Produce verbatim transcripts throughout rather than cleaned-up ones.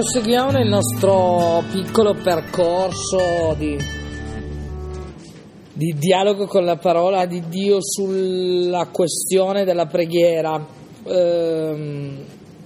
Proseguiamo nel nostro piccolo percorso di, di dialogo con la parola di Dio sulla questione della preghiera. Ehm,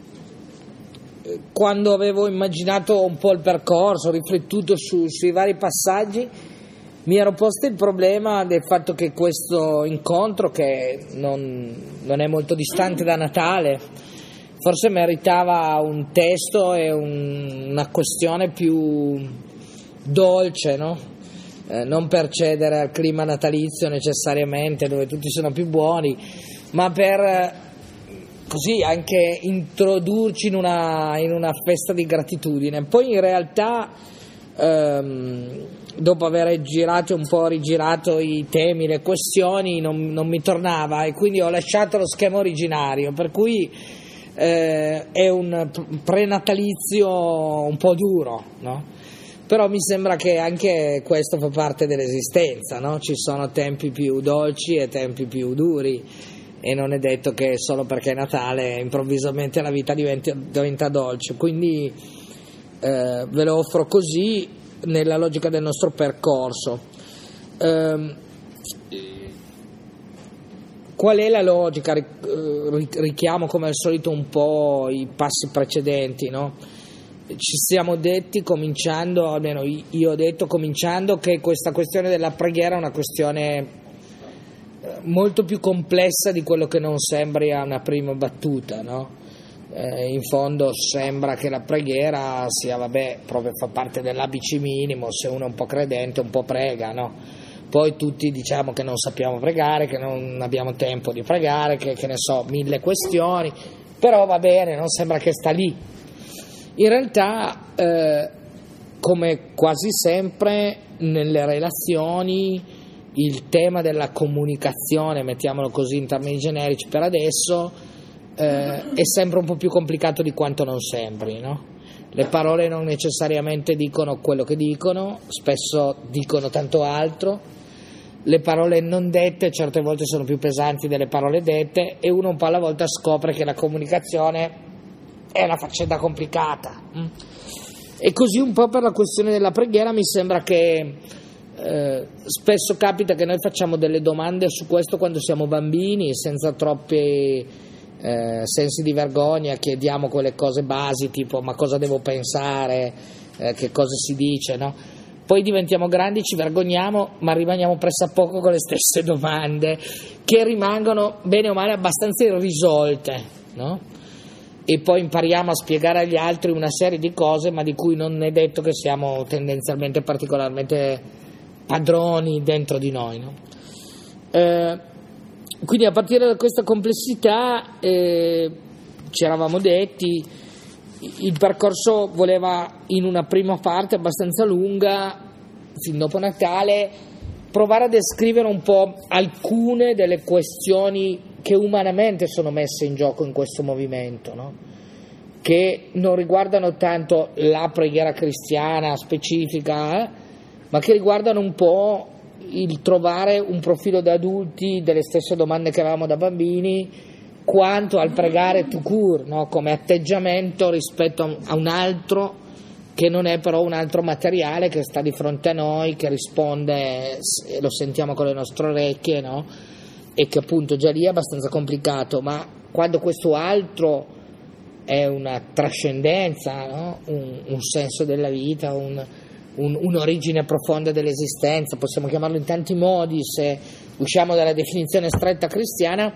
quando avevo immaginato un po' il percorso, riflettuto su, sui vari passaggi, mi ero posto il problema del fatto che questo incontro, che non, non è molto distante da Natale, forse meritava un testo e un, una questione più dolce, no? Eh, non per cedere al clima natalizio necessariamente, dove tutti sono più buoni, ma per eh, così anche introdurci in una, in una festa di gratitudine. Poi in realtà, ehm, dopo aver girato un po', rigirato i temi, le questioni, non, non mi tornava, e quindi ho lasciato lo schema originario, per cui Eh, è un prenatalizio un po' duro, no? Però mi sembra che anche questo fa parte dell'esistenza, no? Ci sono tempi più dolci e tempi più duri, e non è detto che solo perché è Natale improvvisamente la vita diventa, diventa dolce, quindi eh, ve lo offro così nella logica del nostro percorso. Eh, Qual è la logica? Richiamo come al solito un po' i passi precedenti, no? Ci siamo detti, cominciando, almeno io ho detto cominciando, che questa questione della preghiera è una questione molto più complessa di quello che non sembri a una prima battuta, no? Eh, in fondo sembra che la preghiera sia, vabbè, proprio fa parte dell'A B C minimo, se uno è un po' credente un po' prega, no? Poi tutti diciamo che non sappiamo pregare, che non abbiamo tempo di pregare, che, che ne so, mille questioni, però va bene, non sembra che sta lì. In realtà, eh, come quasi sempre nelle relazioni, il tema della comunicazione, mettiamolo così in termini generici per adesso, eh, è sempre un po' più complicato di quanto non sembri, no? Le parole non necessariamente dicono quello che dicono, spesso dicono tanto altro. Le parole non dette certe volte sono più pesanti delle parole dette, e uno un po' alla volta scopre che la comunicazione è una faccenda complicata. E così un po' per la questione della preghiera mi sembra che eh, spesso capita che noi facciamo delle domande su questo quando siamo bambini, senza troppi eh, sensi di vergogna, chiediamo quelle cose basi tipo ma cosa devo pensare, eh, che cosa si dice, no? Poi diventiamo grandi, ci vergogniamo, ma rimaniamo pressappoco con le stesse domande, che rimangono bene o male abbastanza irrisolte, no? E poi impariamo a spiegare agli altri una serie di cose, ma di cui non è detto che siamo tendenzialmente particolarmente padroni dentro di noi, no? Eh, quindi a partire da questa complessità eh, ci eravamo detti, il percorso voleva in una prima parte abbastanza lunga, fin dopo Natale, provare a descrivere un po' alcune delle questioni che umanamente sono messe in gioco in questo movimento, no? Che non riguardano tanto la preghiera cristiana specifica, eh? ma che riguardano un po' il trovare un profilo da adulti delle stesse domande che avevamo da bambini, quanto al pregare tout court, no? Come atteggiamento rispetto a un altro che non è però un altro materiale, che sta di fronte a noi, che risponde, lo sentiamo con le nostre orecchie, no? E che appunto già lì è abbastanza complicato, ma quando questo altro è una trascendenza, no? un, un senso della vita, un, un, un'origine profonda dell'esistenza, possiamo chiamarlo in tanti modi se usciamo dalla definizione stretta cristiana.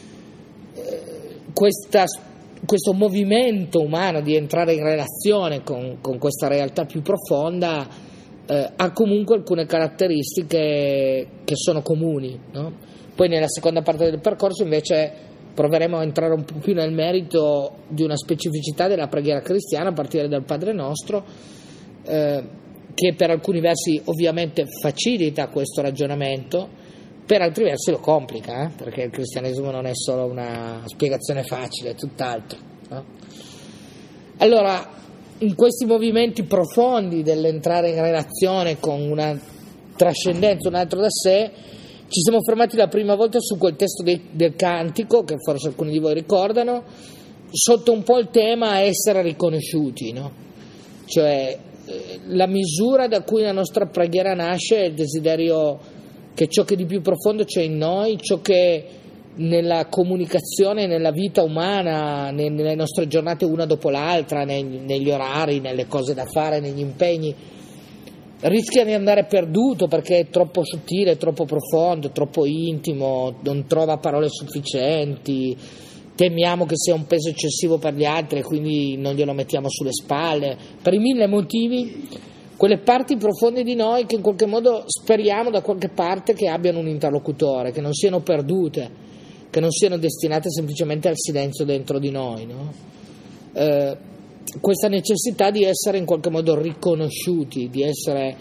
Questa, questo movimento umano di entrare in relazione con, con questa realtà più profonda eh, ha comunque alcune caratteristiche che sono comuni, no? Poi nella seconda parte del percorso invece proveremo a entrare un po' più nel merito di una specificità della preghiera cristiana a partire dal Padre Nostro, eh, che per alcuni versi ovviamente facilita questo ragionamento, per altri versi lo complica, eh? Perché il cristianesimo non è solo una spiegazione facile, è tutt'altro, no? Allora, in questi movimenti profondi dell'entrare in relazione con una trascendenza, un altro da sé, ci siamo fermati la prima volta su quel testo de- del Cantico, che forse alcuni di voi ricordano, sotto un po' il tema essere riconosciuti, no? cioè la misura da cui la nostra preghiera nasce è il desiderio che ciò che di più profondo c'è in noi, ciò che nella comunicazione, nella vita umana, nelle nostre giornate una dopo l'altra, negli orari, nelle cose da fare, negli impegni, rischia di andare perduto perché è troppo sottile, troppo profondo, troppo intimo, non trova parole sufficienti, temiamo che sia un peso eccessivo per gli altri e quindi non glielo mettiamo sulle spalle, per i mille motivi, quelle parti profonde di noi che in qualche modo speriamo da qualche parte che abbiano un interlocutore, che non siano perdute, che non siano destinate semplicemente al silenzio dentro di noi, no? Eh, questa necessità di essere in qualche modo riconosciuti, di essere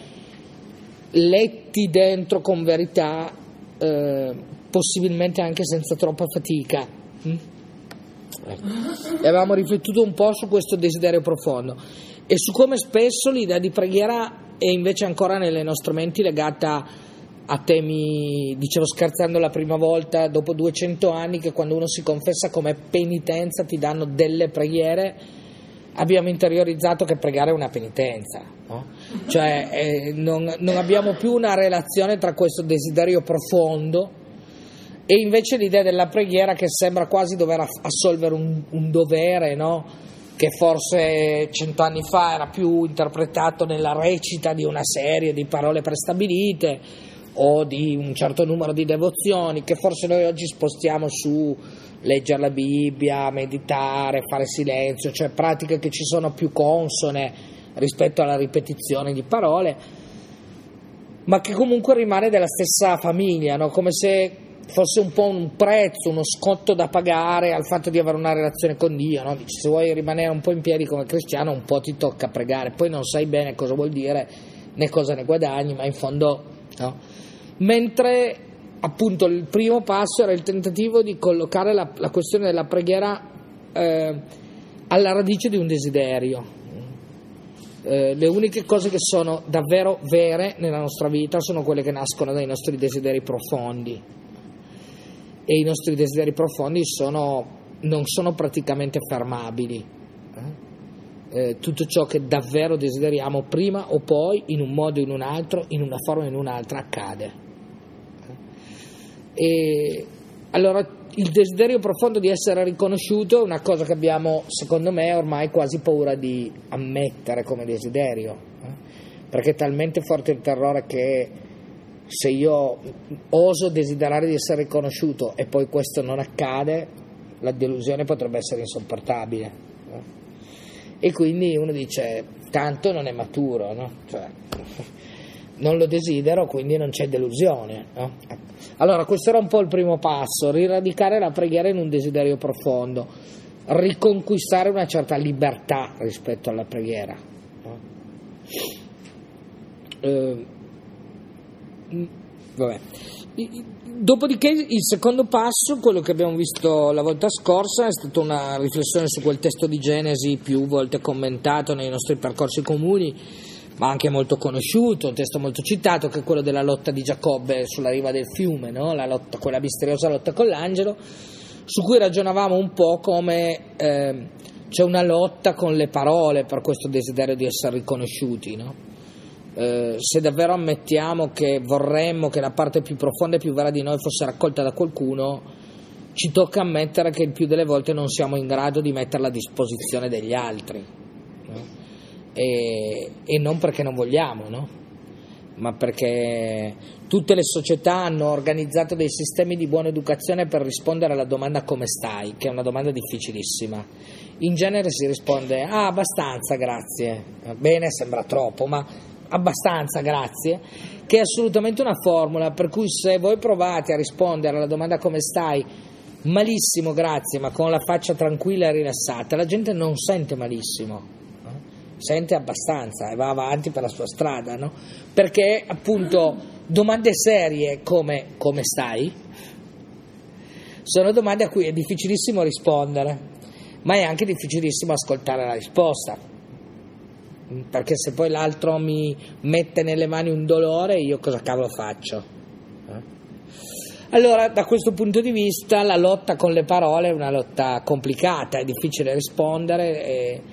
letti dentro con verità, eh, possibilmente anche senza troppa fatica. Mm? Ecco. E avevamo riflettuto un po' su questo desiderio profondo e su come spesso l'idea di preghiera è invece ancora nelle nostre menti legata a temi, dicevo scherzando la prima volta, dopo duecento anni che quando uno si confessa come penitenza ti danno delle preghiere, abbiamo interiorizzato che pregare è una penitenza, no? Cioè eh, non, non abbiamo più una relazione tra questo desiderio profondo e invece l'idea della preghiera che sembra quasi dover assolvere un, un dovere, no? Che forse cento anni fa era più interpretato nella recita di una serie di parole prestabilite o di un certo numero di devozioni, che forse noi oggi spostiamo su leggere la Bibbia, meditare, fare silenzio, cioè pratiche che ci sono più consone rispetto alla ripetizione di parole, ma che comunque rimane della stessa famiglia, no? Come se fosse un po' un prezzo, uno scotto da pagare al fatto di avere una relazione con Dio, no? Dici, se vuoi rimanere un po' in piedi come cristiano un po' ti tocca pregare, poi non sai bene cosa vuol dire né cosa ne guadagni, ma in fondo no? Mentre appunto il primo passo era il tentativo di collocare la, la questione della preghiera eh, alla radice di un desiderio. Eh, le uniche cose che sono davvero vere nella nostra vita sono quelle che nascono dai nostri desideri profondi, e i nostri desideri profondi sono, non sono praticamente fermabili. Eh? Eh, tutto ciò che davvero desideriamo prima o poi, in un modo o in un altro, in una forma o in un'altra, accade. E allora il desiderio profondo di essere riconosciuto è una cosa che abbiamo, secondo me, ormai quasi paura di ammettere come desiderio, eh? Perché è talmente forte il terrore che se io oso desiderare di essere riconosciuto e poi questo non accade, la delusione potrebbe essere insopportabile, eh? E quindi uno dice tanto non è maturo, no? Cioè, non lo desidero, quindi non c'è delusione, no? Allora questo era un po' il primo passo, riradicare la preghiera in un desiderio profondo, riconquistare una certa libertà rispetto alla preghiera, no? eh, vabbè. Dopodiché il secondo passo, quello che abbiamo visto la volta scorsa, è stata una riflessione su quel testo di Genesi più volte commentato nei nostri percorsi comuni, ma anche molto conosciuto, un testo molto citato, che è quello della lotta di Giacobbe sulla riva del fiume, no? La lotta, quella misteriosa lotta con l'angelo, su cui ragionavamo un po' come eh, c'è una lotta con le parole per questo desiderio di essere riconosciuti, no? Eh, se davvero ammettiamo che vorremmo che la parte più profonda e più vera di noi fosse raccolta da qualcuno, ci tocca ammettere che il più delle volte non siamo in grado di metterla a disposizione degli altri, no? E, e non perché non vogliamo, no? Ma perché tutte le società hanno organizzato dei sistemi di buona educazione per rispondere alla domanda come stai, che è una domanda difficilissima. In genere si risponde ah abbastanza grazie, bene sembra troppo, ma abbastanza grazie, che è assolutamente una formula per cui se voi provate a rispondere alla domanda come stai malissimo grazie, ma con la faccia tranquilla e rilassata, la gente non sente malissimo, sente abbastanza e va avanti per la sua strada, no? Perché appunto domande serie come come stai sono domande a cui è difficilissimo rispondere, ma è anche difficilissimo ascoltare la risposta, perché se poi l'altro mi mette nelle mani un dolore, io cosa cavolo faccio? Eh? Allora, da questo punto di vista la lotta con le parole è una lotta complicata, è difficile rispondere e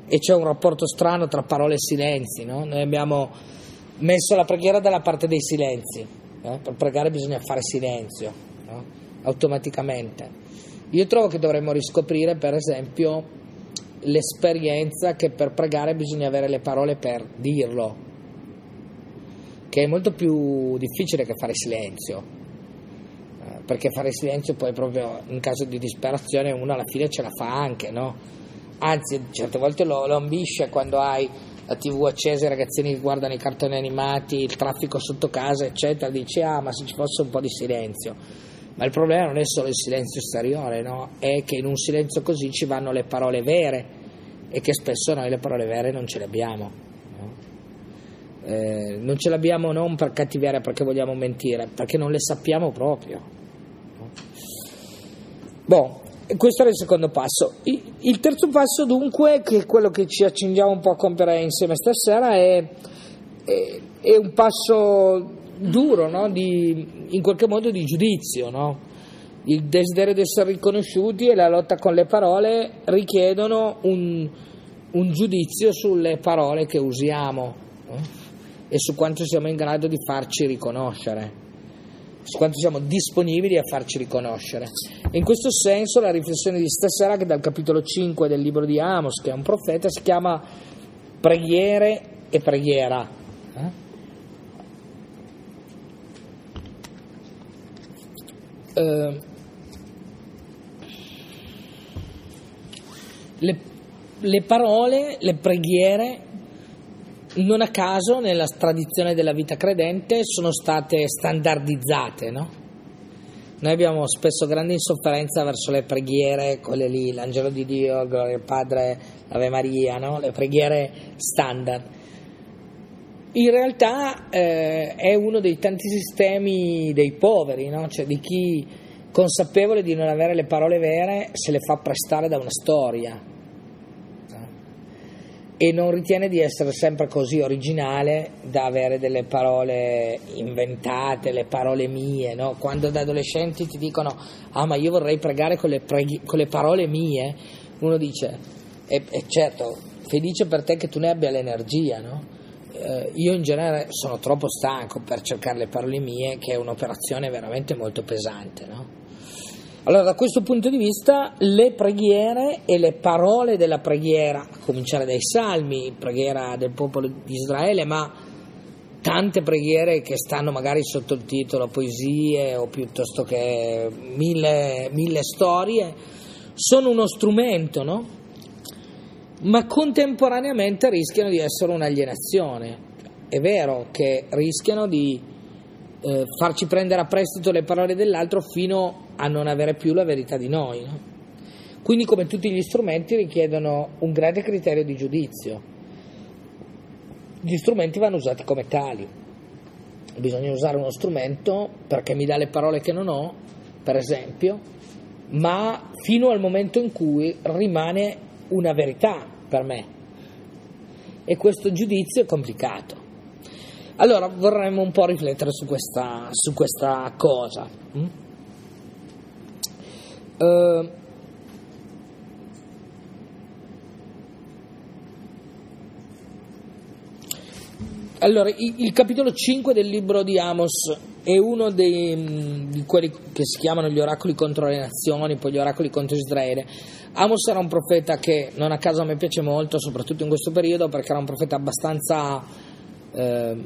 e c'è un rapporto strano tra parole e silenzi, no? Noi abbiamo messo la preghiera dalla parte dei silenzi, eh? Per pregare bisogna fare silenzio, no? Automaticamente. Io trovo che dovremmo riscoprire, per esempio, l'esperienza che per pregare bisogna avere le parole per dirlo, che è molto più difficile che fare silenzio, eh, perché fare silenzio poi proprio in caso di disperazione uno alla fine ce la fa anche, no? Anzi, certe volte lo, lo ambisce quando hai la tivù accesa, i ragazzini che guardano i cartoni animati, il traffico sotto casa, eccetera, dici ah ma se ci fosse un po' di silenzio. Ma il problema non è solo il silenzio esteriore, no? È che in un silenzio così ci vanno le parole vere e che spesso noi le parole vere non ce le abbiamo, no? Eh, non ce l'abbiamo non per cattiveria, perché vogliamo mentire, perché non le sappiamo proprio, no? Boh, questo era il secondo passo. Il terzo passo dunque, che è quello che ci accingiamo un po' a compiere insieme stasera, è, è, è un passo duro, no? Di, in qualche modo di giudizio, no? Il desiderio di essere riconosciuti e la lotta con le parole richiedono un, un giudizio sulle parole che usiamo, no? E su quanto siamo in grado di farci riconoscere, su quanto siamo disponibili a farci riconoscere. E in questo senso la riflessione di stasera, che dal capitolo cinque del libro di Amos, che è un profeta, si chiama Preghiere e preghiera. Eh? Uh, le, le parole, le preghiere, non a caso nella tradizione della vita credente sono state standardizzate, no? Noi abbiamo spesso grande insofferenza verso le preghiere, quelle lì, l'angelo di Dio, gloria al Padre, Ave Maria, no? Le preghiere standard. In realtà eh, è uno dei tanti sistemi dei poveri, no? Cioè di chi, consapevole di non avere le parole vere, se le fa prestare da una storia, no? E non ritiene di essere sempre così originale da avere delle parole inventate, le parole mie, no? Quando da adolescenti ti dicono ah ma io vorrei pregare con le, preghi- con le parole mie, uno dice e, e certo, felice per te che tu ne abbia l'energia, no? Io in genere sono troppo stanco per cercare le parole mie, che è un'operazione veramente molto pesante, no? Allora, da questo punto di vista, le preghiere e le parole della preghiera, a cominciare dai salmi, preghiera del popolo di Israele, ma tante preghiere che stanno magari sotto il titolo poesie o piuttosto che mille, mille storie, sono uno strumento, no? Ma contemporaneamente rischiano di essere un'alienazione. È vero che rischiano di eh, farci prendere a prestito le parole dell'altro fino a non avere più la verità di noi, no? Quindi, come tutti gli strumenti, richiedono un grande criterio di giudizio. Gli strumenti vanno usati come tali. Bisogna usare uno strumento perché mi dà le parole che non ho, per esempio, ma fino al momento in cui rimane una verità per me, e questo giudizio è complicato. Allora vorremmo un po' riflettere su questa, su questa cosa. Mm? Uh, allora il, il capitolo cinque del libro di Amos è uno dei, di quelli che si chiamano gli oracoli contro le nazioni, poi gli oracoli contro Israele. Amos era un profeta che non a caso a me piace molto, soprattutto in questo periodo, perché era un profeta abbastanza, eh,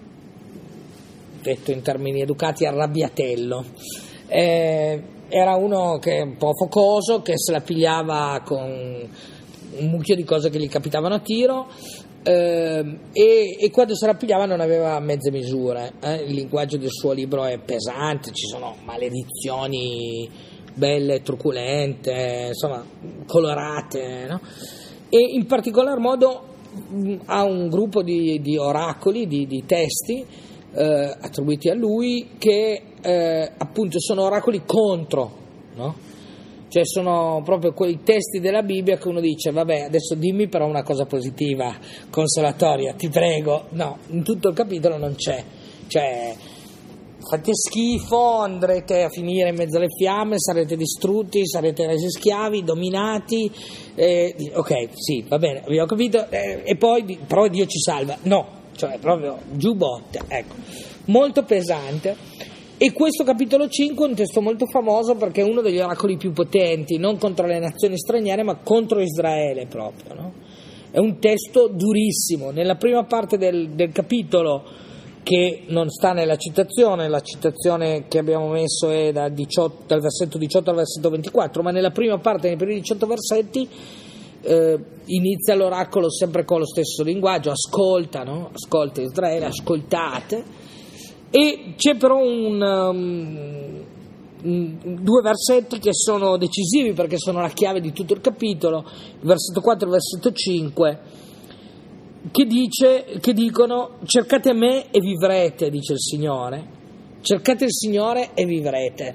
detto in termini educati, arrabbiatello. Eh, era uno che è un po' focoso, che se la pigliava con un mucchio di cose che gli capitavano a tiro, eh, e, e quando se la pigliava non aveva mezze misure. Eh. Il linguaggio del suo libro è pesante, ci sono maledizioni belle, truculente, insomma colorate, no? E in particolar modo mh, ha un gruppo di, di oracoli, di, di testi eh, attribuiti a lui che eh, appunto sono oracoli contro, no? Cioè sono proprio quei testi della Bibbia che uno dice vabbè adesso dimmi però una cosa positiva, consolatoria, ti prego. No, in tutto il capitolo non c'è, cioè fate schifo, andrete a finire in mezzo alle fiamme, sarete distrutti, sarete resi schiavi, dominati, eh, ok, sì, va bene, abbiamo capito, eh, e poi però Dio ci salva, no, cioè proprio giù botte, ecco, molto pesante. E questo capitolo cinque è un testo molto famoso perché è uno degli oracoli più potenti, non contro le nazioni straniere ma contro Israele proprio, no? È un testo durissimo. Nella prima parte del, del capitolo, che non sta nella citazione, la citazione che abbiamo messo è da diciotto, dal versetto diciotto al versetto ventiquattro, ma nella prima parte, nei primi diciotto versetti, eh, inizia l'oracolo sempre con lo stesso linguaggio, ascolta, no? Ascolta Israele, ascoltate, e c'è però un, um, un, due versetti che sono decisivi perché sono la chiave di tutto il capitolo, il versetto quattro e il versetto cinque, che dice, che dicono: cercate me e vivrete, dice il Signore, cercate il Signore e vivrete.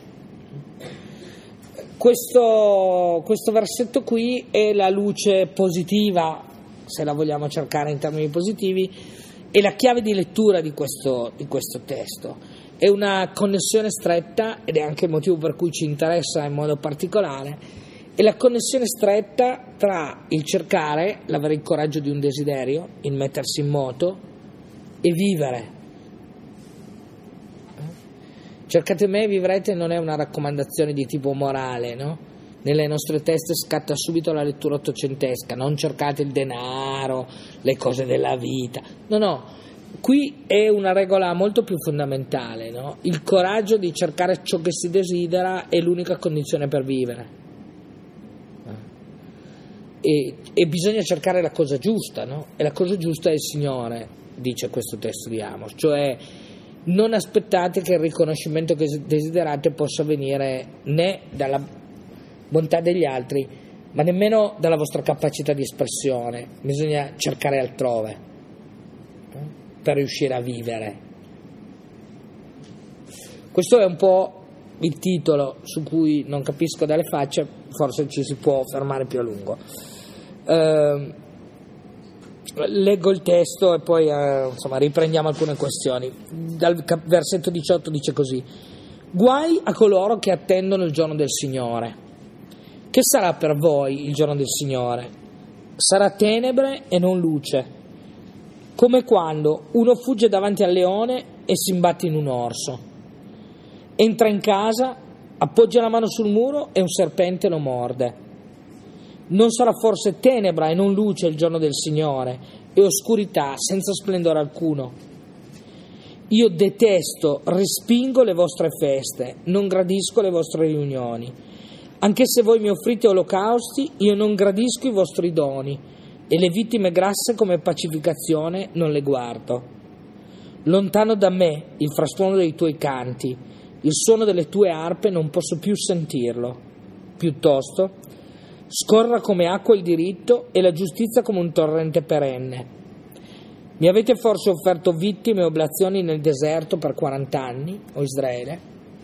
Questo, questo versetto qui è la luce positiva, se la vogliamo cercare in termini positivi, è la chiave di lettura di questo, di questo testo. È una connessione stretta, ed è anche il motivo per cui ci interessa in modo particolare, è la connessione stretta tra il cercare, l'avere il coraggio di un desiderio, il mettersi in moto, e vivere. Cercate me e vivrete non è una raccomandazione di tipo morale, no? Nelle nostre teste scatta subito la lettura ottocentesca: non cercate il denaro, le cose della vita. No, no, qui è una regola molto più fondamentale, no? Il coraggio di cercare ciò che si desidera è l'unica condizione per vivere. E, e bisogna cercare la cosa giusta, no? E la cosa giusta è il Signore, dice questo testo di Amos, cioè non aspettate che il riconoscimento che desiderate possa venire né dalla bontà degli altri, ma nemmeno dalla vostra capacità di espressione. Bisogna cercare altrove, eh, per riuscire a vivere. Questo è un po' il titolo su cui non capisco dalle facce, forse ci si può fermare più a lungo. Uh, leggo il testo e poi uh, insomma riprendiamo alcune questioni. Dal cap- versetto diciotto dice così: guai a coloro che attendono il giorno del Signore. Che sarà per voi il giorno del Signore? Sarà tenebre e non luce, come quando uno fugge davanti al leone e si imbatte in un orso. Entra in casa, appoggia la mano sul muro e un serpente lo morde. Non sarà forse tenebra e non luce il giorno del Signore, e oscurità senza splendore alcuno? Io detesto, respingo le vostre feste, non gradisco le vostre riunioni. Anche se voi mi offrite olocausti, io non gradisco i vostri doni, e le vittime grasse come pacificazione non le guardo. Lontano da me il frastuono dei tuoi canti, il suono delle tue arpe non posso più sentirlo. Piuttosto scorra come acqua il diritto e la giustizia come un torrente perenne. Mi avete forse offerto vittime e oblazioni nel deserto per quarant'anni, o Israele?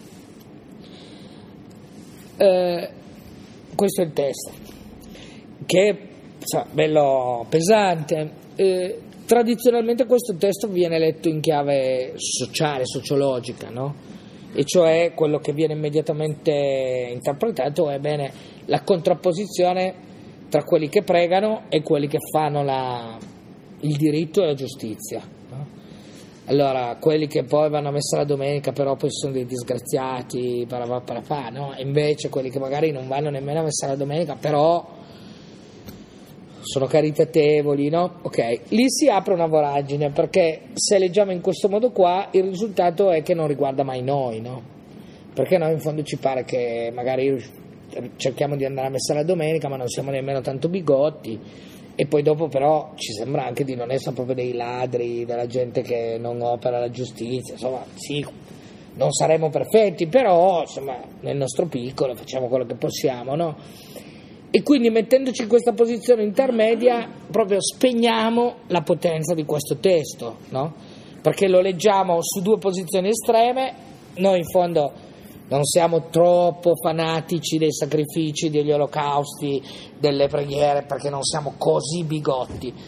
Eh, questo è il testo, che è so, bello pesante. Eh, tradizionalmente questo testo viene letto in chiave sociale, sociologica, no? E cioè quello che viene immediatamente interpretato è bene la contrapposizione tra quelli che pregano e quelli che fanno la, il diritto e la giustizia, no? Allora, quelli che poi vanno a messa la domenica però poi sono dei disgraziati, parapà, parapà, no? E invece quelli che magari non vanno nemmeno a messa la domenica però sono caritatevoli, no? Ok, lì si apre una voragine, perché se leggiamo in questo modo qua il risultato è che non riguarda mai noi, no? Perché noi in fondo ci pare che magari cerchiamo di andare a messa la domenica ma non siamo nemmeno tanto bigotti, e poi dopo però ci sembra anche di non essere proprio dei ladri, della gente che non opera la giustizia. Insomma, sì, non saremo perfetti, però insomma nel nostro piccolo facciamo quello che possiamo, no? E quindi mettendoci in questa posizione intermedia proprio spegniamo la potenza di questo testo, no? Perché lo leggiamo su due posizioni estreme. Noi in fondo non siamo troppo fanatici dei sacrifici, degli olocausti, delle preghiere, perché non siamo così bigotti,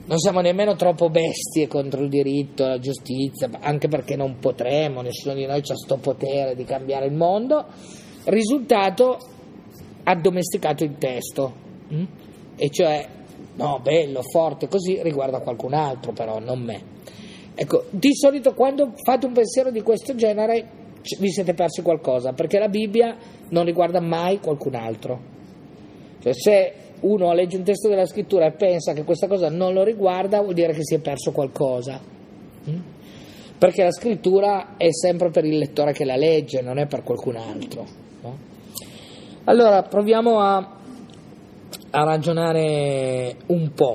non siamo nemmeno troppo bestie contro il diritto, la giustizia, anche perché non potremo, nessuno di noi ha sto potere di cambiare il mondo. Risultato, addomesticato il testo, hm? E cioè, no, bello, forte, così, riguarda qualcun altro però, non me. Ecco, di solito quando fate un pensiero di questo genere vi siete persi qualcosa, perché la Bibbia non riguarda mai qualcun altro. Cioè, se uno legge un testo della scrittura e pensa che questa cosa non lo riguarda, vuol dire che si è perso qualcosa, perché la scrittura è sempre per il lettore che la legge, non è per qualcun altro, no? Allora proviamo a, a ragionare un po'.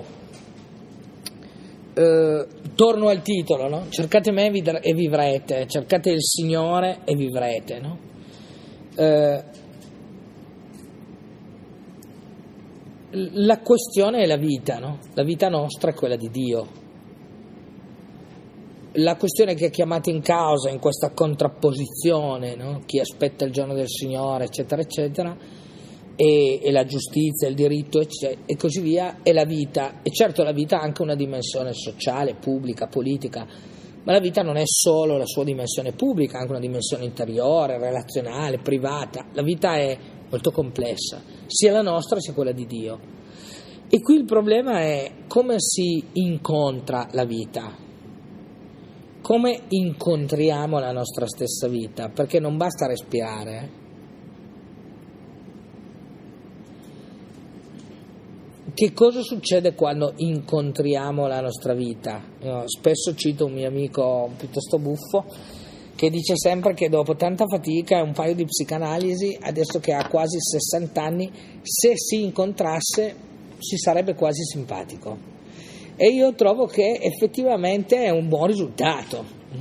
Eh, torno al titolo, no? Cercate me e vivrete, cercate il Signore e vivrete, no? Eh, La questione è la vita, no? La vita nostra è quella di Dio. La questione che è chiamata in causa in questa contrapposizione, no? Chi aspetta il giorno del Signore, eccetera, eccetera, e, e la giustizia, il diritto, eccetera, e così via, è la vita. E certo la vita ha anche una dimensione sociale, pubblica, politica, ma la vita non è solo la sua dimensione pubblica, ha anche una dimensione interiore, relazionale, privata. La vita è molto complessa, sia la nostra sia quella di Dio. E qui il problema è come si incontra la vita, come incontriamo la nostra stessa vita, perché non basta respirare. Eh? Che cosa succede quando incontriamo la nostra vita? Io spesso cito un mio amico piuttosto buffo che dice sempre che dopo tanta fatica e un paio di psicanalisi, adesso che ha quasi sessanta anni, se si incontrasse si sarebbe quasi simpatico. E io trovo che effettivamente è un buon risultato.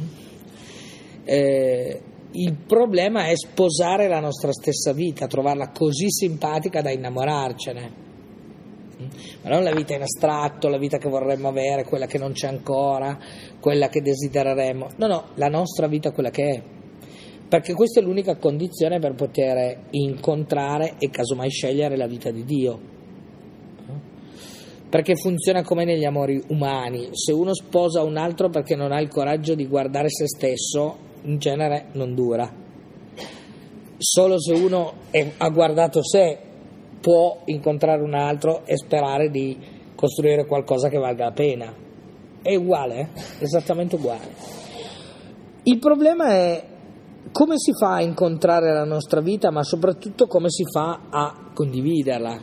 Eh, il problema è sposare la nostra stessa vita, trovarla così simpatica da innamorarcene. Ma non la vita in astratto, la vita che vorremmo avere, quella che non c'è ancora, quella che desidereremo. No, no, la nostra vita quella che è. Perché questa è l'unica condizione per poter incontrare e casomai scegliere la vita di Dio. Perché funziona come negli amori umani. Se uno sposa un altro perché non ha il coraggio di guardare se stesso, in genere non dura. Solo se uno è, ha guardato sé, può incontrare un altro e sperare di costruire qualcosa che valga la pena. È uguale, eh? Esattamente uguale. Il problema è come si fa a incontrare la nostra vita, ma soprattutto come si fa a condividerla.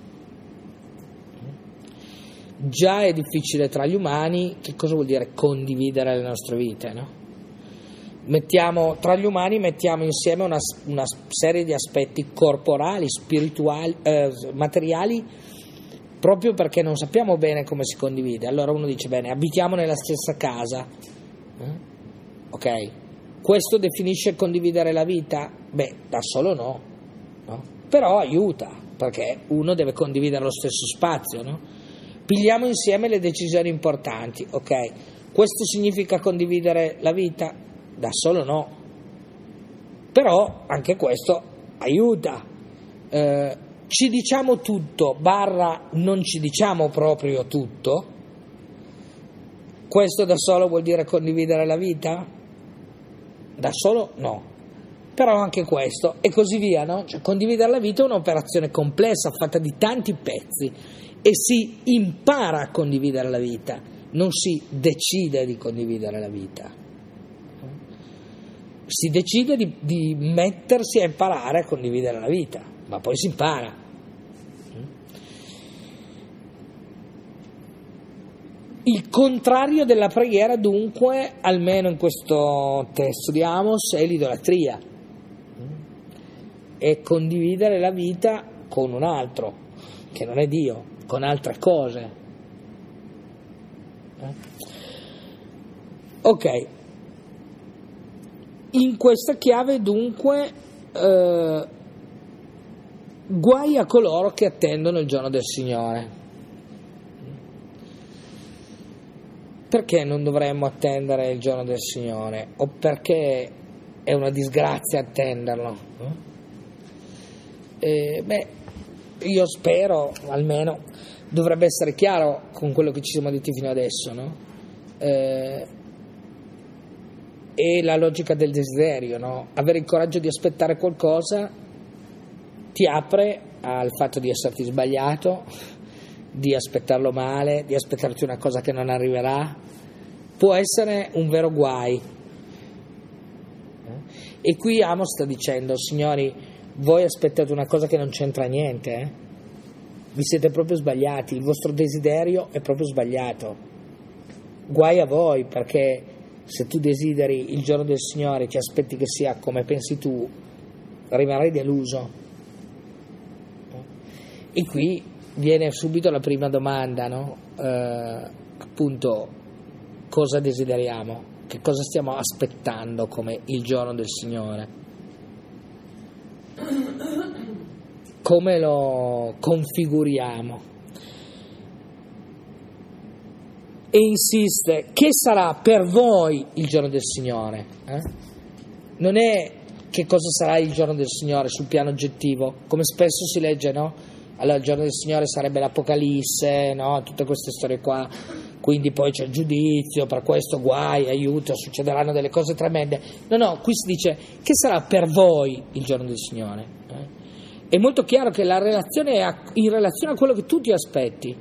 Già è difficile tra gli umani, che cosa vuol dire condividere le nostre vite, no? Mettiamo, tra gli umani mettiamo insieme una, una serie di aspetti corporali, spirituali, eh, materiali, proprio perché non sappiamo bene come si condivide. Allora uno dice, bene, abitiamo nella stessa casa, eh? Ok, questo definisce condividere la vita? Beh, da solo no, no? Però aiuta, perché uno deve condividere lo stesso spazio, no? Pigliamo insieme le decisioni importanti, ok, questo significa condividere la vita? Da solo no, però anche questo aiuta. Eh, ci diciamo tutto, barra non ci diciamo proprio tutto, questo da solo vuol dire condividere la vita? Da solo no, però anche questo e così via, no? Cioè, condividere la vita è un'operazione complessa, fatta di tanti pezzi e si impara a condividere la vita, non si decide di condividere la vita. Si decide di, di mettersi a imparare a condividere la vita, ma poi si impara. Il contrario della preghiera, dunque, almeno in questo testo di Amos, è l'idolatria. È condividere la vita con un altro, che non è Dio, con altre cose. Ok. In questa chiave dunque eh, guai a coloro che attendono il giorno del Signore. Perché non dovremmo attendere il giorno del Signore? O perché è una disgrazia attenderlo? Eh, beh, io spero almeno dovrebbe essere chiaro con quello che ci siamo detti fino adesso, no? Eh, e la logica del desiderio, no? Avere il coraggio di aspettare qualcosa ti apre al fatto di esserti sbagliato, di aspettarlo male, di aspettarti una cosa che non arriverà. Può essere un vero guai. E qui Amos sta dicendo: signori, voi aspettate una cosa che non c'entra niente, eh? Vi siete proprio sbagliati, il vostro desiderio è proprio sbagliato. Guai a voi, perché se tu desideri il giorno del Signore, ti aspetti che sia come pensi tu, rimarrai deluso. E qui viene subito la prima domanda, no? Eh, appunto, cosa desideriamo? Che cosa stiamo aspettando come il giorno del Signore? Come lo configuriamo? E insiste: che sarà per voi il giorno del Signore? Eh? Non è che cosa sarà il giorno del Signore sul piano oggettivo, come spesso si legge, no? Allora il giorno del Signore sarebbe l'Apocalisse, no? Tutte queste storie qua, quindi poi c'è il giudizio, per questo guai, aiuto, succederanno delle cose tremende. No, no, qui si dice: che sarà per voi il giorno del Signore? Eh? È molto chiaro che la relazione è in relazione a quello che tu ti aspetti.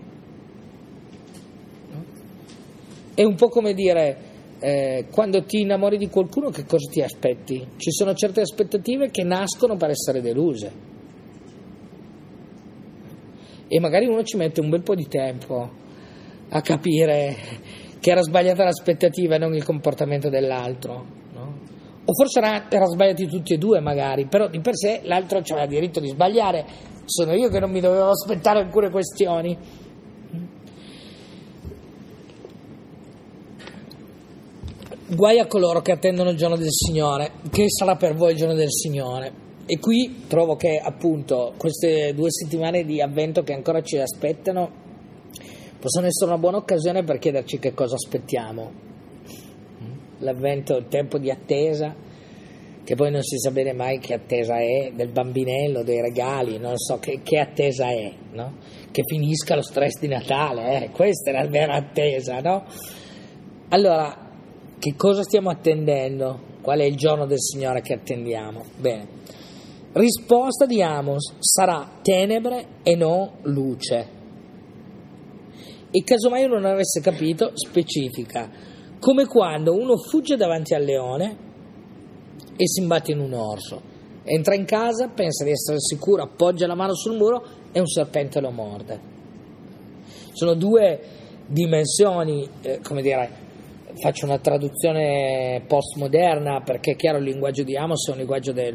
È un po' come dire, eh, quando ti innamori di qualcuno, che cosa ti aspetti? Ci sono certe aspettative che nascono per essere deluse. E magari uno ci mette un bel po' di tempo a capire che era sbagliata l'aspettativa e non il comportamento dell'altro, no? O forse era, era sbagliati tutti e due magari, però di per sé l'altro aveva diritto di sbagliare, sono io che non mi dovevo aspettare alcune questioni. Guai a coloro che attendono il giorno del Signore. Che sarà per voi il giorno del Signore? E qui trovo che appunto queste due settimane di avvento che ancora ci aspettano possono essere una buona occasione per chiederci che cosa aspettiamo. L'avvento, il tempo di attesa, che poi non si sa bene mai che attesa è, del bambinello, dei regali, non so che, che attesa è, no? Che finisca lo stress di Natale, eh? Questa è la vera attesa, no? Allora, che cosa stiamo attendendo? Qual è il giorno del Signore che attendiamo? Bene, risposta di Amos: sarà tenebre e non luce. E casomai uno non avesse capito, specifica: come quando uno fugge davanti al leone e si imbatte in un orso, entra in casa, pensa di essere sicuro, appoggia la mano sul muro e un serpente lo morde. Sono due dimensioni, eh, come dire, faccio una traduzione postmoderna perché è chiaro il linguaggio di Amos è un linguaggio del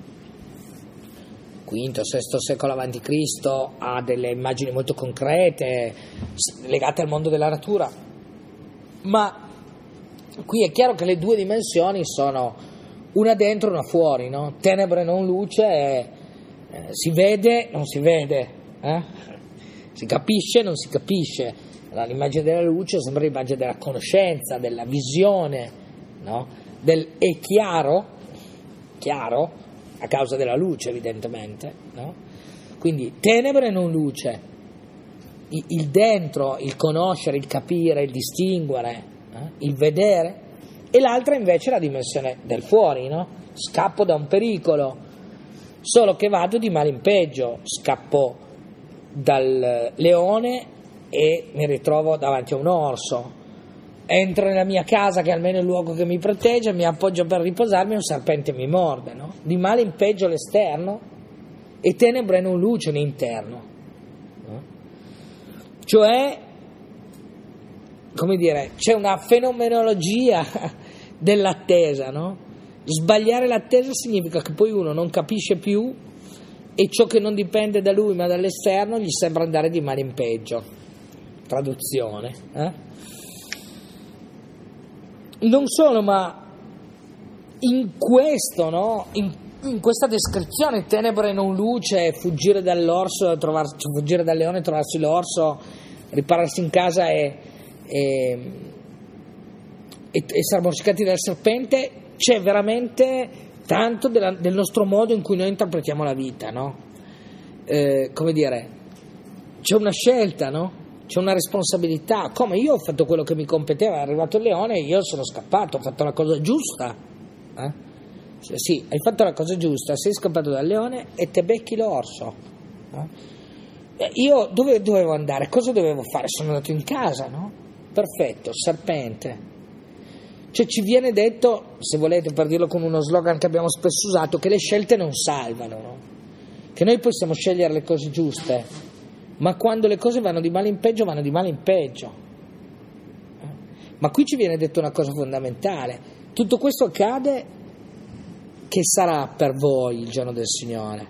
quinto sesto secolo avanti Cristo, ha delle immagini molto concrete legate al mondo della natura, ma qui è chiaro che le due dimensioni sono una dentro e una fuori, no? Tenebre non luce, eh, si vede, non si vede, eh? Si capisce, non si capisce. Allora, l'immagine della luce sembra l'immagine della conoscenza, della visione, no? Del è chiaro, chiaro, a causa della luce evidentemente, no? Quindi tenebre non luce, il, il dentro, il conoscere, il capire, il distinguere, eh? Il vedere, e l'altra invece è la dimensione del fuori, no? Scappo da un pericolo, solo che vado di male in peggio, scappo dal leone e mi ritrovo davanti a un orso, entro nella mia casa che è almeno il luogo che mi protegge, mi appoggio per riposarmi e un serpente mi morde, no? Di male in peggio l'esterno e tenebre non luce l'interno, no? Cioè, come dire, c'è una fenomenologia dell'attesa, no? Sbagliare l'attesa significa che poi uno non capisce più e ciò che non dipende da lui ma dall'esterno gli sembra andare di male in peggio. Traduzione, eh? Non solo, ma in questo, no? In, in questa descrizione, tenebre non luce, fuggire dall'orso, trovarsi, fuggire dal leone, trovarsi l'orso, ripararsi in casa e, e, e essere morsicati dal serpente, c'è veramente tanto della, del nostro modo in cui noi interpretiamo la vita, no? Eh, come dire, c'è una scelta, no? C'è una responsabilità. Come io ho fatto quello che mi competeva, è arrivato il leone e io sono scappato, ho fatto la cosa giusta. Eh? Cioè, sì, hai fatto la cosa giusta, sei scappato dal leone e te becchi l'orso. Eh? Io dove dovevo andare? Cosa dovevo fare? Sono andato in casa, no? Perfetto, serpente. Cioè ci viene detto, se volete per dirlo con uno slogan che abbiamo spesso usato, che le scelte non salvano, no? Che noi possiamo scegliere le cose giuste, ma quando le cose vanno di male in peggio, vanno di male in peggio. Ma qui ci viene detto una cosa fondamentale: tutto questo accade, che sarà per voi il giorno del Signore?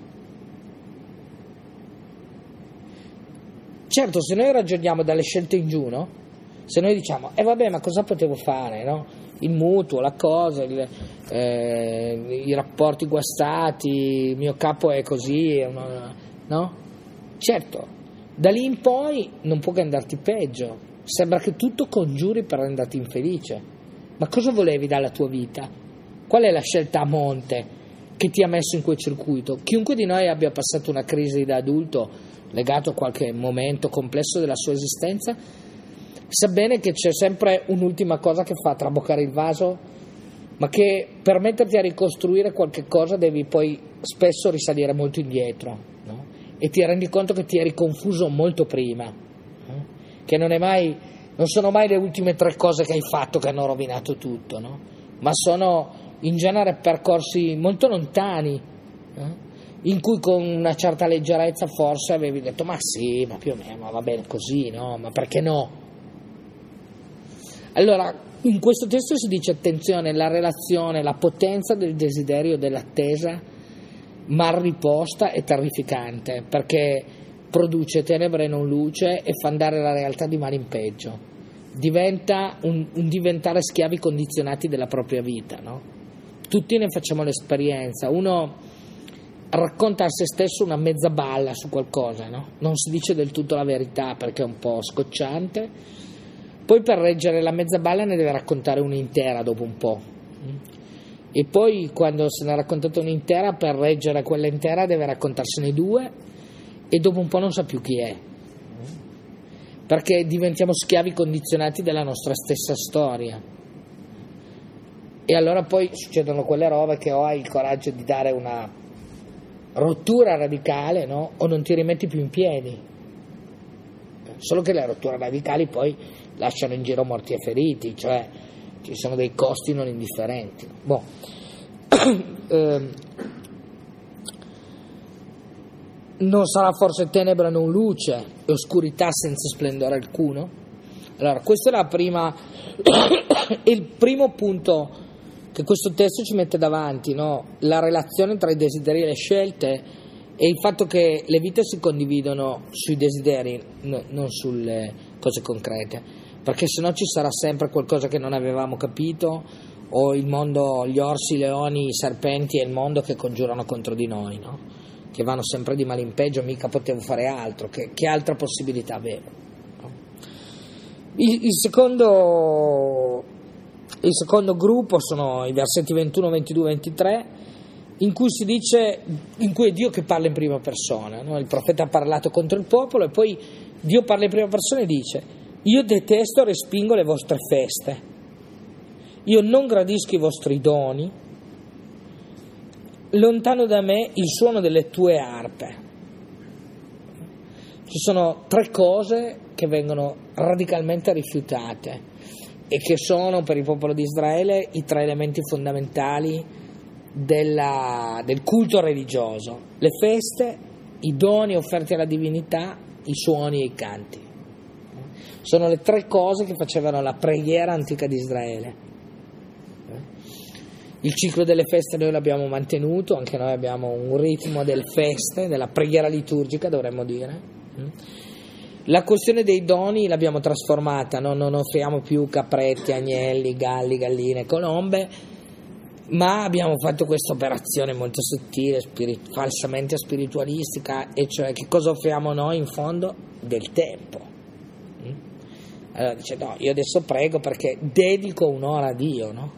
Certo, se noi ragioniamo dalle scelte in giù, no? Se noi diciamo, eh vabbè, ma cosa potevo fare, no? Il mutuo, la cosa, il, eh, i rapporti guastati, il mio capo è così, no? Certo, da lì in poi non può che andarti peggio, sembra che tutto congiuri per renderti infelice. Ma cosa volevi dalla tua vita? Qual è la scelta a monte che ti ha messo in quel circuito? Chiunque di noi abbia passato una crisi da adulto legato a qualche momento complesso della sua esistenza sa bene che c'è sempre un'ultima cosa che fa traboccare il vaso, ma che per metterti a ricostruire qualche cosa devi poi spesso risalire molto indietro, no? E ti rendi conto che ti eri confuso molto prima, no? Che non è mai, non sono mai le ultime tre cose che hai fatto che hanno rovinato tutto, no? Ma sono in genere percorsi molto lontani, no? In cui con una certa leggerezza forse avevi detto ma sì, ma più o meno, ma va bene così, no? Ma perché no? Allora, in questo testo si dice attenzione, la relazione, la potenza del desiderio dell'attesa mal riposta è terrificante, perché produce tenebre e non luce e fa andare la realtà di male in peggio. Diventa un, un diventare schiavi condizionati della propria vita, no? Tutti ne facciamo l'esperienza. Uno racconta a se stesso una mezza balla su qualcosa, no? Non si dice del tutto la verità perché è un po' scocciante. Poi per reggere la mezza balla ne deve raccontare un'intera dopo un po', e poi quando se ne ha raccontata un'intera, per reggere quella intera deve raccontarsene due e dopo un po' non sa più chi è, perché diventiamo schiavi condizionati della nostra stessa storia. E allora poi succedono quelle robe che o hai il coraggio di dare una rottura radicale, no? O non ti rimetti più in piedi. Solo che le rotture radicali poi lasciano in giro morti e feriti, cioè ci sono dei costi non indifferenti. Boh. eh, non sarà forse tenebra non luce e oscurità senza splendore alcuno? Allora, questa è la prima il primo punto che questo testo ci mette davanti, no? La relazione tra i desideri e le scelte e il fatto che le vite si condividono sui desideri, no, non sulle cose concrete, perché sennò ci sarà sempre qualcosa che non avevamo capito, o il mondo, gli orsi, i leoni, i serpenti e il mondo che congiurano contro di noi, no? Che vanno sempre di male in peggio, mica potevo fare altro, che, che altra possibilità avevo, no? il, il secondo il secondo gruppo sono i versetti ventuno, ventidue, ventitré, in cui si dice, in cui è Dio che parla in prima persona, no? Il profeta ha parlato contro il popolo e poi Dio parla in prima persona e dice: io detesto e respingo le vostre feste, io non gradisco i vostri doni, lontano da me il suono delle tue arpe. Ci sono tre cose che vengono radicalmente rifiutate e che sono per il popolo di Israele i tre elementi fondamentali della, del culto religioso: le feste, i doni offerti alla divinità, i suoni e i canti. Sono le tre cose che facevano la preghiera antica di Israele. Il ciclo delle feste noi l'abbiamo mantenuto, anche noi abbiamo un ritmo delle feste, della preghiera liturgica dovremmo dire. La questione dei doni l'abbiamo trasformata, no? Non offriamo più capretti, agnelli, galli, galline, colombe, ma abbiamo fatto questa operazione molto sottile, spirit- falsamente spiritualistica, e cioè che cosa offriamo noi in fondo? Del tempo. Allora dice: no, io adesso prego perché dedico un'ora a Dio, no?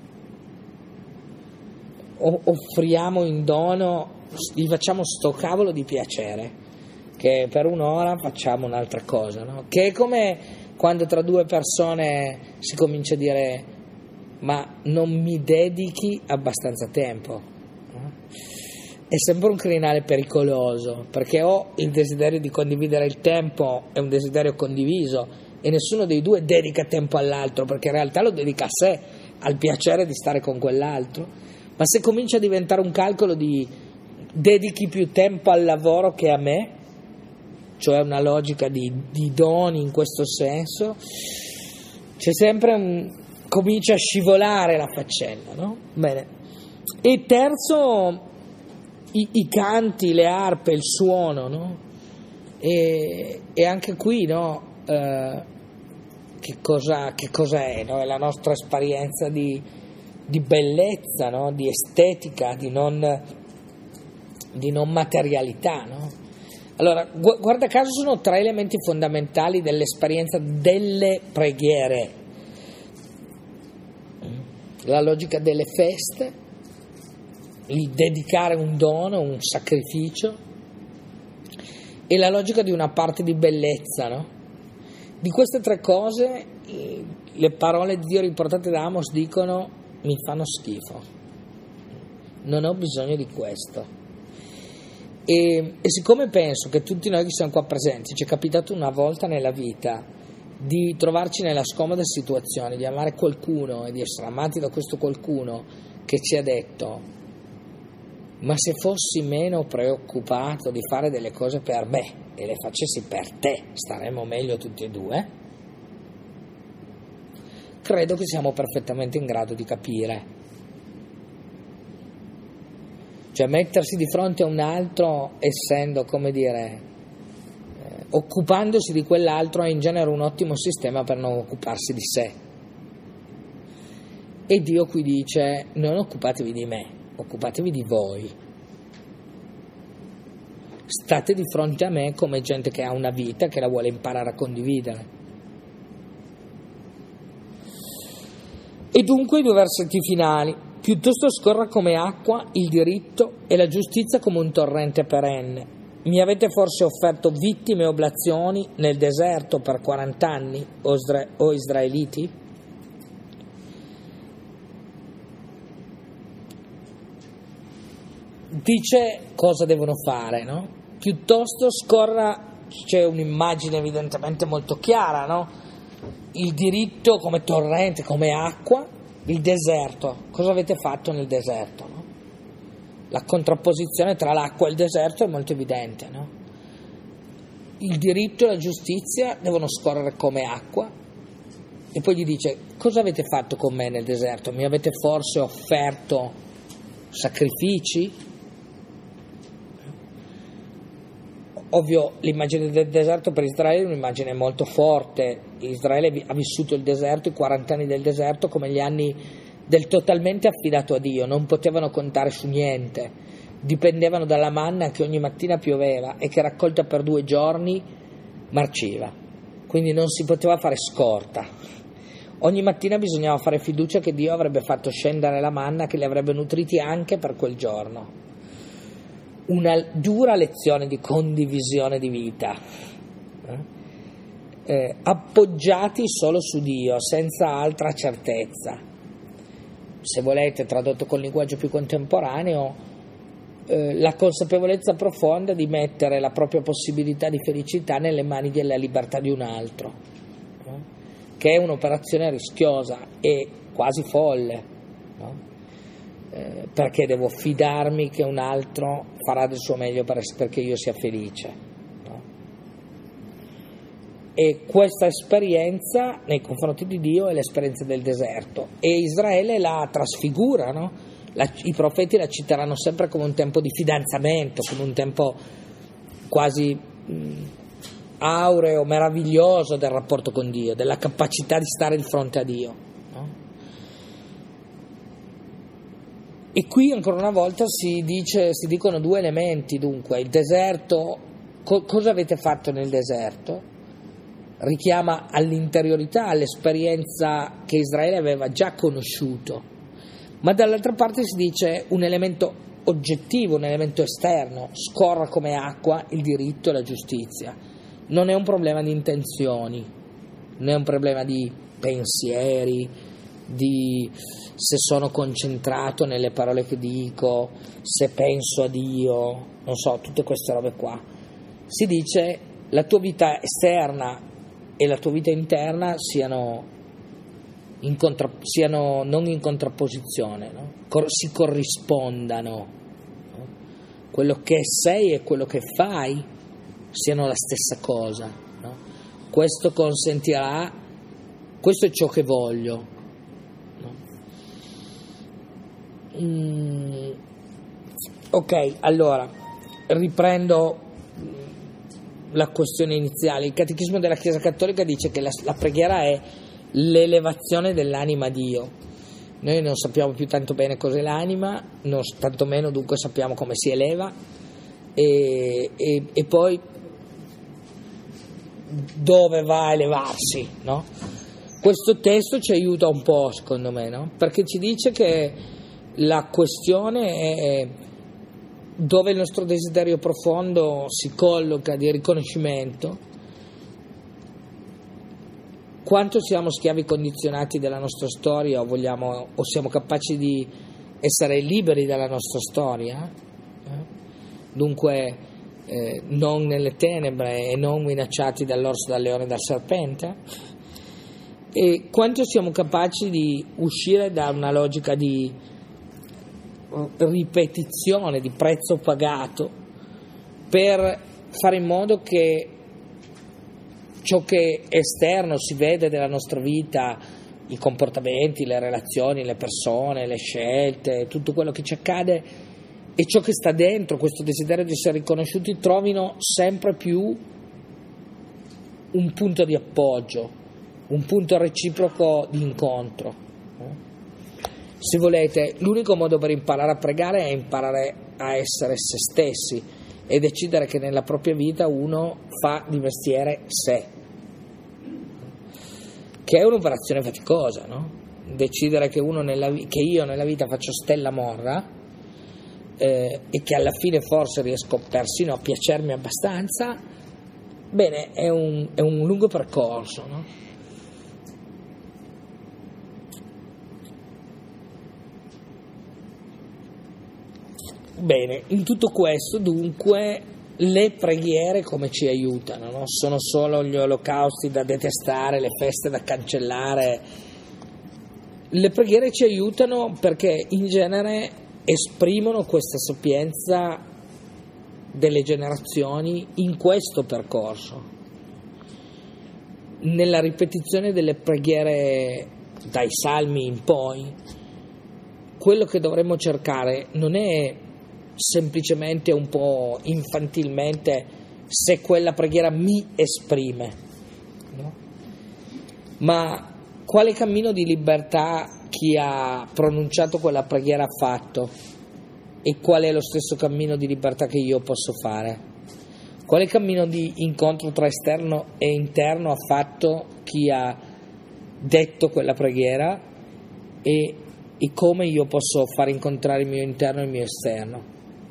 O- offriamo in dono, gli facciamo sto cavolo di piacere che per un'ora facciamo un'altra cosa, no? Che è come quando tra due persone si comincia a dire ma non mi dedichi abbastanza tempo, no? È sempre un crinale pericoloso, perché o il desiderio di condividere il tempo è un desiderio condiviso e nessuno dei due dedica tempo all'altro, perché in realtà lo dedica a sé, al piacere di stare con quell'altro. Ma se comincia a diventare un calcolo di dedichi più tempo al lavoro che a me, cioè una logica di, di doni in questo senso, c'è sempre un, comincia a scivolare la faccenda, no? Bene. E terzo, i, i canti, le arpe, il suono, no? E, e anche qui, no? Eh, che cosa, che cosa è, no? È la nostra esperienza di, di bellezza, no? Di estetica, di non, di non materialità, no? Allora, gu- guarda caso sono tre elementi fondamentali dell'esperienza delle preghiere: la logica delle feste, il dedicare un dono, un sacrificio, e la logica di una parte di bellezza, no? Di queste tre cose le parole di Dio riportate da Amos dicono: mi fanno schifo, non ho bisogno di questo. E, e siccome penso che tutti noi che siamo qua presenti ci è capitato una volta nella vita di trovarci nella scomoda situazione di amare qualcuno e di essere amati da questo qualcuno che ci ha detto: ma se fossi meno preoccupato di fare delle cose per me e le facessi per te, staremmo meglio tutti e due, credo che siamo perfettamente in grado di capire. Cioè mettersi di fronte a un altro essendo, come dire, eh, occupandosi di quell'altro è in genere un ottimo sistema per non occuparsi di sé. E Dio qui dice: non occupatevi di me, occupatevi di voi. State di fronte a me come gente che ha una vita, che la vuole imparare a condividere. E dunque i due versetti finali: piuttosto scorra come acqua il diritto e la giustizia come un torrente perenne. Mi avete forse offerto vittime e oblazioni nel deserto per quarant'anni, o, Isra- o israeliti? Dice cosa devono fare, no? Piuttosto scorra, c'è un'immagine evidentemente molto chiara, no? Il diritto come torrente, come acqua. Il deserto, cosa avete fatto nel deserto? No? La contrapposizione tra l'acqua e il deserto è molto evidente, no? Il diritto e la giustizia devono scorrere come acqua, e poi gli dice: cosa avete fatto con me nel deserto? Mi avete forse offerto sacrifici? Ovvio, l'immagine del deserto per Israele è un'immagine molto forte. Israele ha vissuto il deserto, i quaranta anni del deserto, come gli anni del totalmente affidato a Dio. Non potevano contare su niente, dipendevano dalla manna che ogni mattina pioveva e che raccolta per due giorni marciva, quindi non si poteva fare scorta. Ogni mattina bisognava fare fiducia che Dio avrebbe fatto scendere la manna che li avrebbe nutriti anche per quel giorno. Una dura lezione di condivisione di vita, eh? Eh, appoggiati solo su Dio, senza altra certezza. Se volete, tradotto con linguaggio più contemporaneo, eh, la consapevolezza profonda di mettere la propria possibilità di felicità nelle mani della libertà di un altro, eh? Che è un'operazione rischiosa e quasi folle, no? Eh, perché devo fidarmi che un altro farà del suo meglio per, perché io sia felice, no? E questa esperienza nei confronti di Dio è l'esperienza del deserto, e Israele la trasfigura, no? La, i profeti la citeranno sempre come un tempo di fidanzamento, come un tempo quasi mh, aureo, meraviglioso del rapporto con Dio, della capacità di stare di fronte a Dio. E qui ancora una volta si, dice, si dicono due elementi, dunque: il deserto, co- cosa avete fatto nel deserto? Richiama all'interiorità, all'esperienza che Israele aveva già conosciuto, ma dall'altra parte si dice un elemento oggettivo, un elemento esterno, scorra come acqua il diritto e la giustizia. Non è un problema di intenzioni, non è un problema di pensieri, di se sono concentrato nelle parole che dico, se penso a Dio, non so, tutte queste robe qua. Si dice la tua vita esterna e la tua vita interna siano, in contra, siano non in contrapposizione, no? Cor- si corrispondano, no? Quello che sei e quello che fai siano la stessa cosa, no? Questo consentirà, questo è ciò che voglio, no? Mm, ok, allora riprendo la questione iniziale. Il Catechismo della Chiesa Cattolica dice che la, la preghiera è l'elevazione dell'anima a Dio. Noi non sappiamo più tanto bene cos'è l'anima, non tantomeno dunque sappiamo come si eleva, e, e, e poi dove va a elevarsi, no? Questo testo ci aiuta un po', secondo me, no? Perché ci dice che la questione è dove il nostro desiderio profondo si colloca di riconoscimento, quanto siamo schiavi condizionati della nostra storia o, vogliamo, o siamo capaci di essere liberi dalla nostra storia, eh? Dunque eh, non nelle tenebre e non minacciati dall'orso, dal leone e dal serpente, e quanto siamo capaci di uscire da una logica di ripetizione, di prezzo pagato, per fare in modo che ciò che esterno si vede della nostra vita, i comportamenti, le relazioni, le persone, le scelte, tutto quello che ci accade, e ciò che sta dentro, questo desiderio di essere riconosciuti, trovino sempre più un punto di appoggio, un punto reciproco di incontro. Se volete, l'unico modo per imparare a pregare è imparare a essere se stessi e decidere che nella propria vita uno fa di mestiere sé, che è un'operazione faticosa, no? Decidere che, uno nella, che io nella vita faccio stella morra eh, e che alla fine forse riesco persino a piacermi abbastanza, bene, è un, è un lungo percorso, no? Bene, in tutto questo dunque le preghiere come ci aiutano, no? Sono solo gli olocausti da detestare, le feste da cancellare. Le preghiere ci aiutano perché in genere esprimono questa sapienza delle generazioni in questo percorso. Nella ripetizione delle preghiere dai Salmi in poi, quello che dovremmo cercare non è semplicemente un po' infantilmente se quella preghiera mi esprime, no? Ma quale cammino di libertà chi ha pronunciato quella preghiera ha fatto e qual è lo stesso cammino di libertà che io posso fare? Quale cammino di incontro tra esterno e interno ha fatto chi ha detto quella preghiera e, e come io posso far incontrare il mio interno e il mio esterno?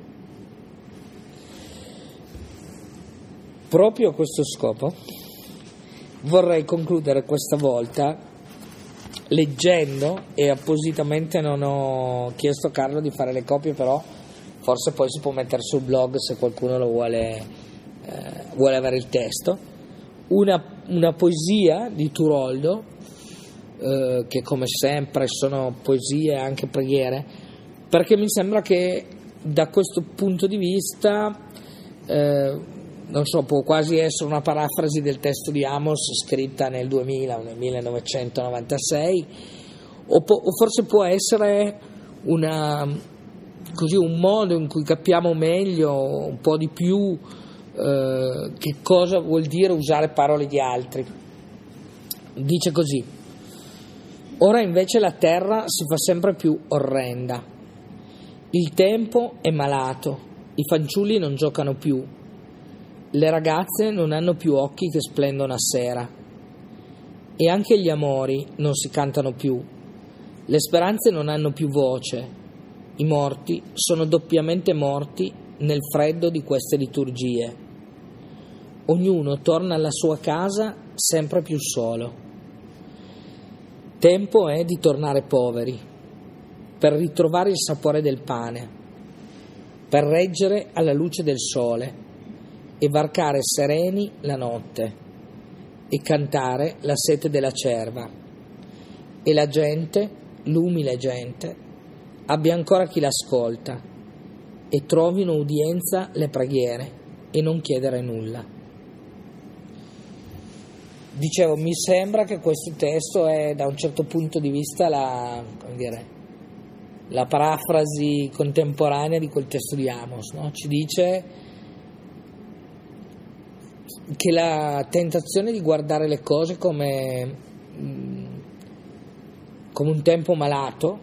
Proprio a questo scopo vorrei concludere questa volta leggendo, e appositamente non ho chiesto a Carlo di fare le copie, però forse poi si può mettere sul blog se qualcuno lo vuole, eh, vuole avere il testo, una, una poesia di Turoldo, eh, che come sempre sono poesie e anche preghiere, perché mi sembra che da questo punto di vista eh, non so, può quasi essere una parafrasi del testo di Amos scritta nel duemila o nel millenovecentonovantasei, o, po- o forse può essere una, così, un modo in cui capiamo meglio, un po' di più, eh, che cosa vuol dire usare parole di altri. Dice così: ora invece la terra si fa sempre più orrenda, il tempo è malato, i fanciulli non giocano più, le ragazze non hanno più occhi che splendono a sera, e anche gli amori non si cantano più, le speranze non hanno più voce, I morti sono doppiamente morti nel freddo di queste liturgie. Ognuno torna alla sua casa sempre più solo. Tempo è di tornare poveri, per ritrovare il sapore del pane, per reggere alla luce del sole e varcare sereni la notte e cantare la sete della cerva. E la gente, l'umile gente, abbia ancora chi l'ascolta e trovino udienza le preghiere e non chiedere nulla. Dicevo, mi sembra che questo testo è da un certo punto di vista la, come dire, la parafrasi contemporanea di quel testo di Amos, no? Ci dice che la tentazione di guardare le cose come, come un tempo malato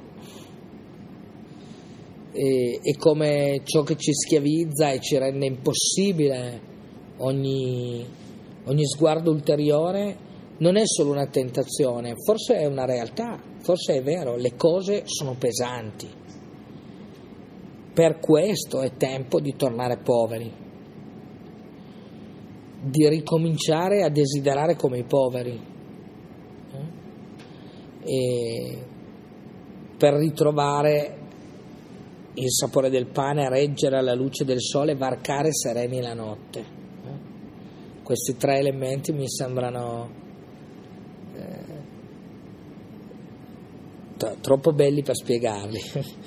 e, e come ciò che ci schiavizza e ci rende impossibile ogni, ogni sguardo ulteriore non è solo una tentazione, forse è una realtà, forse è vero, le cose sono pesanti. Per questo è tempo di tornare poveri, di ricominciare a desiderare come i poveri, eh? E per ritrovare il sapore del pane, reggere alla luce del sole, varcare sereni la notte. Eh? Questi tre elementi mi sembrano eh, t- troppo belli per spiegarli.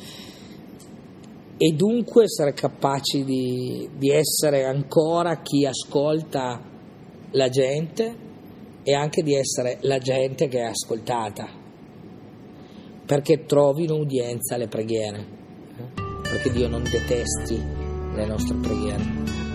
E dunque essere capaci di, di essere ancora chi ascolta la gente e anche di essere la gente che è ascoltata, perché trovino udienza alle preghiere, eh? Perché Dio non detesti le nostre preghiere.